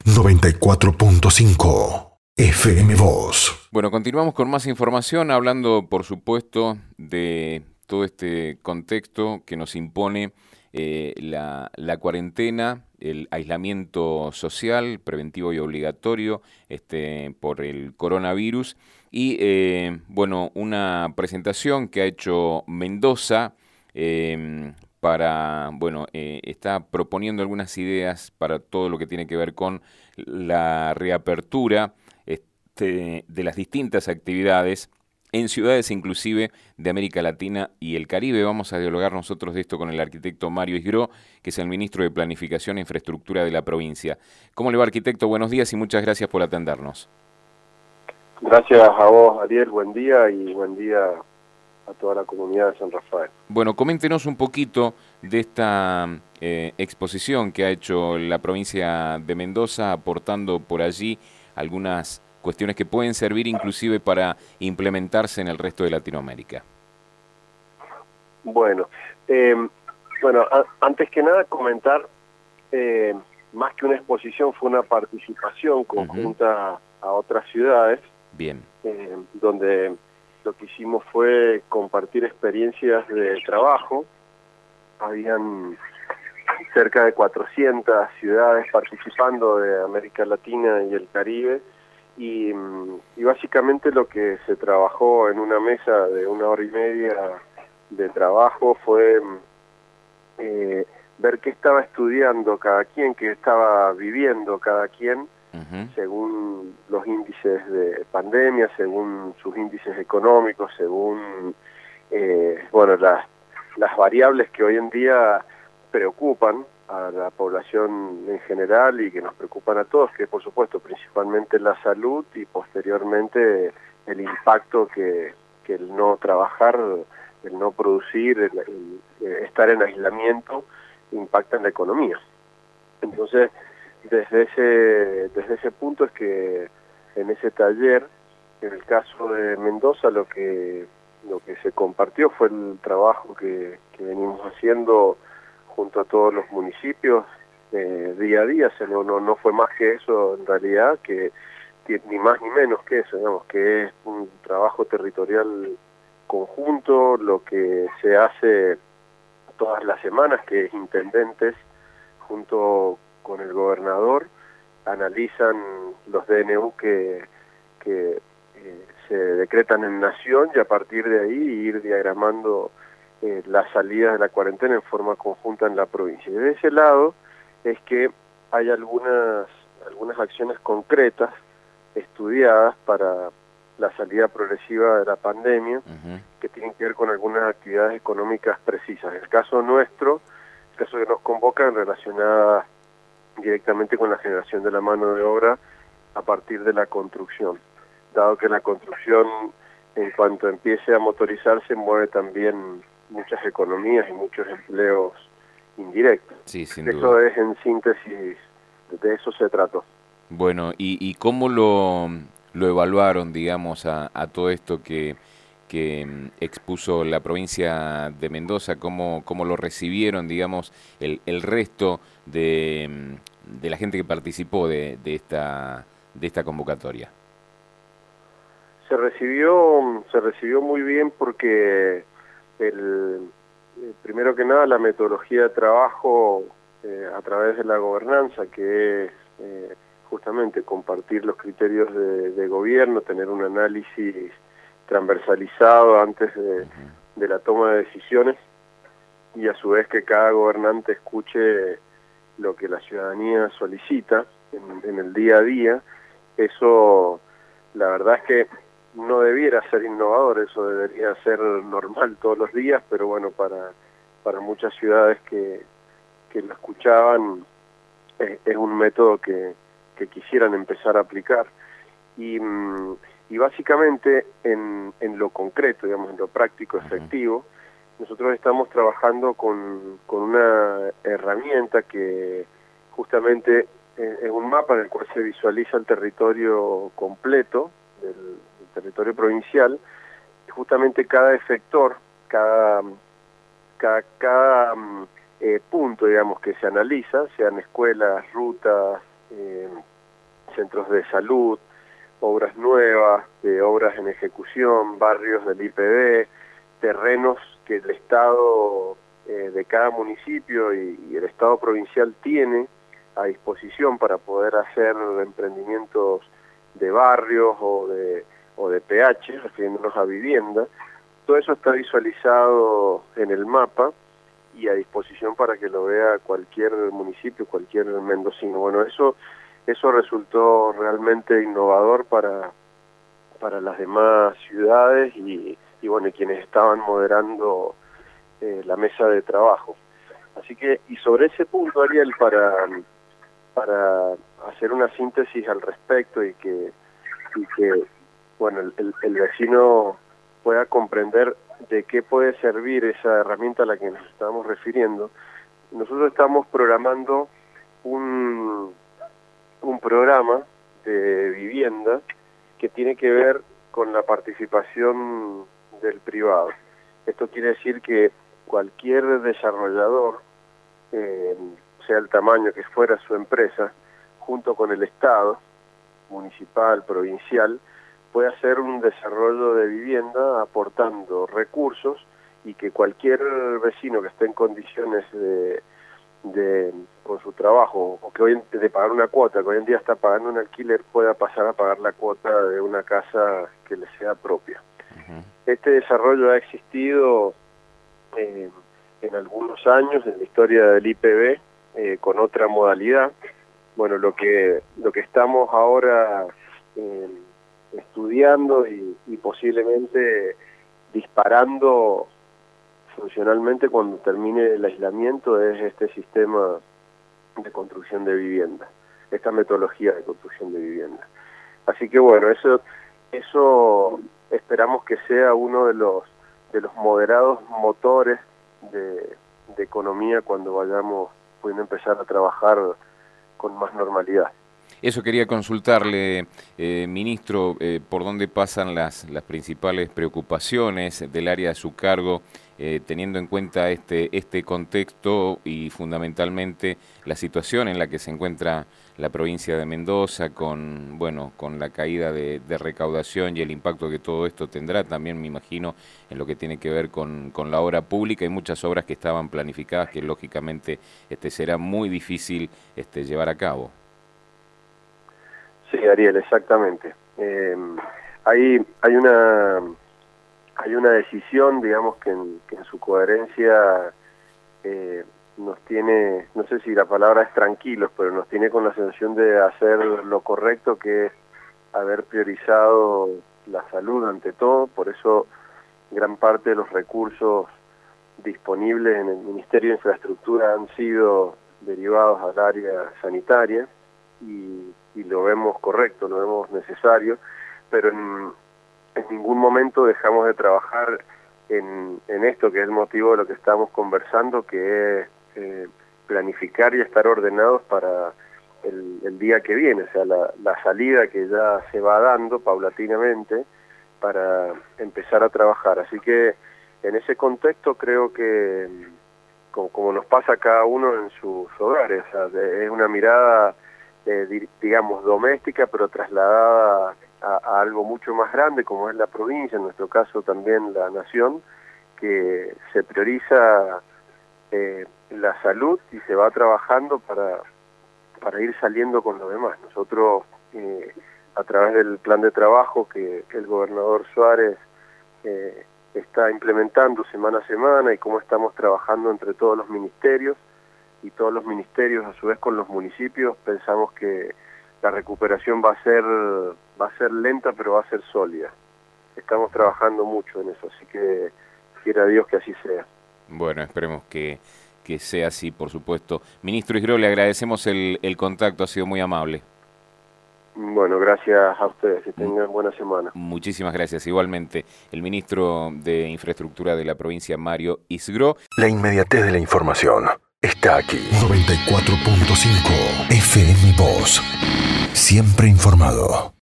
94.5 FM Voz. Bueno, continuamos con más información, hablando, por supuesto, de todo este contexto que nos impone la cuarentena, el aislamiento social, preventivo y obligatorio por el coronavirus. Y, bueno, una presentación que ha hecho Mendoza está proponiendo algunas ideas para todo lo que tiene que ver con la reapertura de las distintas actividades en ciudades inclusive de América Latina y el Caribe. Vamos a dialogar nosotros de esto con el arquitecto Mario Isgró, que es el ministro de Planificación e Infraestructura de la provincia. ¿Cómo le va, arquitecto? Buenos días y muchas gracias por atendernos. Gracias a vos, Ariel, buen día y buen día a toda la comunidad de San Rafael. Bueno, coméntenos un poquito de esta exposición que ha hecho la provincia de Mendoza, aportando por allí algunas cuestiones que pueden servir inclusive para implementarse en el resto de Latinoamérica. Bueno, antes que nada comentar, más que una exposición fue una participación conjunta a otras ciudades. Bien. Donde lo que hicimos fue compartir experiencias de trabajo. Habían cerca de 400 ciudades participando de América Latina y el Caribe, y básicamente lo que se trabajó en una mesa de 1 hora y media de trabajo fue ver qué estaba estudiando cada quien, qué estaba viviendo cada quien, según los índices de pandemia, según sus índices económicos, según las variables que hoy en día preocupan a la población en general y que nos preocupan a todos, que por supuesto principalmente la salud y posteriormente el impacto que el no trabajar, el no producir, el estar en aislamiento impacta en la economía. Entonces, desde ese punto es que en ese taller, en el caso de Mendoza, lo que se compartió fue el trabajo que venimos haciendo junto a todos los municipios día a día. No fue más que eso en realidad, que ni más ni menos que eso, digamos, que es un trabajo territorial conjunto, lo que se hace todas las semanas, que es intendentes junto con el gobernador analizan los DNU que se decretan en nación, y a partir de ahí ir diagramando las salidas de la cuarentena en forma conjunta en la provincia. Y de ese lado es que hay algunas acciones concretas estudiadas para la salida progresiva de la pandemia, que tienen que ver con algunas actividades económicas precisas. En el caso nuestro, el caso que nos convoca, relacionada directamente con la generación de la mano de obra a partir de la construcción, dado que la construcción, en cuanto empiece a motorizarse, mueve también muchas economías y muchos empleos indirectos. Sí, sin eso duda. Es, en síntesis, de eso se trató. Bueno, ¿y cómo lo evaluaron, digamos, a todo esto que expuso la provincia de Mendoza? ¿Cómo lo recibieron, digamos, el resto de la gente que participó de esta convocatoria? Se recibió muy bien porque primero que nada la metodología de trabajo a través de la gobernanza, que es justamente compartir los criterios de gobierno, tener un análisis transversalizado antes de la toma de decisiones, y a su vez que cada gobernante escuche lo que la ciudadanía solicita en el día a día. Eso, la verdad es que no debiera ser innovador, eso debería ser normal todos los días, pero bueno, para muchas ciudades que lo escuchaban, es un método que quisieran empezar a aplicar. Y básicamente en lo concreto, digamos, en lo práctico, efectivo, nosotros estamos trabajando con una herramienta que justamente es un mapa en el cual se visualiza el territorio completo del territorio provincial, y justamente cada efector, cada punto, digamos, que se analiza, sean escuelas, rutas, centros de salud, obras nuevas, obras en ejecución, barrios del IPB, terrenos que el Estado de cada municipio y el Estado provincial tiene a disposición para poder hacer emprendimientos de barrios o de PH, refiriéndonos a vivienda. Todo eso está visualizado en el mapa y a disposición para que lo vea cualquier municipio, cualquier mendocino. Bueno, eso resultó realmente innovador para las demás ciudades y bueno, quienes estaban moderando la mesa de trabajo. Así que, y sobre ese punto, Ariel, para hacer una síntesis al respecto y que bueno, el vecino pueda comprender de qué puede servir esa herramienta a la que nos estamos refiriendo, nosotros estamos programando un programa de vivienda que tiene que ver con la participación del privado. Esto quiere decir que cualquier desarrollador, sea el tamaño que fuera su empresa, junto con el Estado, municipal, provincial, puede hacer un desarrollo de vivienda aportando recursos y que cualquier vecino que esté en condiciones con su trabajo o que hoy de pagar una cuota, que hoy en día está pagando un alquiler, pueda pasar a pagar la cuota de una casa que le sea propia. Este desarrollo ha existido en algunos años en la historia del IPB con otra modalidad. Bueno, lo que estamos ahora estudiando y posiblemente disparando funcionalmente cuando termine el aislamiento es este sistema de construcción de vivienda, esta metodología de construcción de vivienda. Así que bueno, eso esperamos que sea uno de los moderados motores de economía cuando vayamos pudiendo empezar a trabajar con más normalidad. Eso quería consultarle, ministro, por dónde pasan las principales preocupaciones del área de su cargo, teniendo en cuenta este contexto y fundamentalmente la situación en la que se encuentra la provincia de Mendoza con la caída de recaudación y el impacto que todo esto tendrá también, me imagino, en lo que tiene que ver con la obra pública y muchas obras que estaban planificadas que lógicamente será muy difícil llevar a cabo. Sí, Ariel, exactamente. Hay una decisión, digamos, que en su coherencia nos tiene, no sé si la palabra es tranquilos, pero nos tiene con la sensación de hacer lo correcto, que es haber priorizado la salud ante todo. Por eso gran parte de los recursos disponibles en el Ministerio de Infraestructura han sido derivados al área sanitaria y lo vemos correcto, lo vemos necesario, pero en ningún momento dejamos de trabajar en esto que es el motivo de lo que estamos conversando, que es planificar y estar ordenados para el día que viene, o sea, la salida que ya se va dando paulatinamente para empezar a trabajar. Así que en ese contexto creo que, como nos pasa a cada uno en sus hogares, o sea, es una mirada digamos doméstica, pero trasladada a algo mucho más grande como es la provincia, en nuestro caso también la nación, que se prioriza la salud y se va trabajando para ir saliendo con lo demás. Nosotros a través del plan de trabajo que el gobernador Suárez está implementando semana a semana y cómo estamos trabajando entre todos los ministerios y todos los ministerios a su vez con los municipios, pensamos que la recuperación va a ser lenta, pero va a ser sólida. Estamos trabajando mucho en eso, así que quiera Dios que así sea. Bueno, esperemos que sea así, por supuesto. Ministro Isgró, le agradecemos el contacto, ha sido muy amable. Bueno, gracias a ustedes, que tengan buena semana. Muchísimas gracias, igualmente. El ministro de Infraestructura de la provincia, Mario Isgró. La inmediatez de la información está aquí. 94.5 FM Voz. Siempre informado.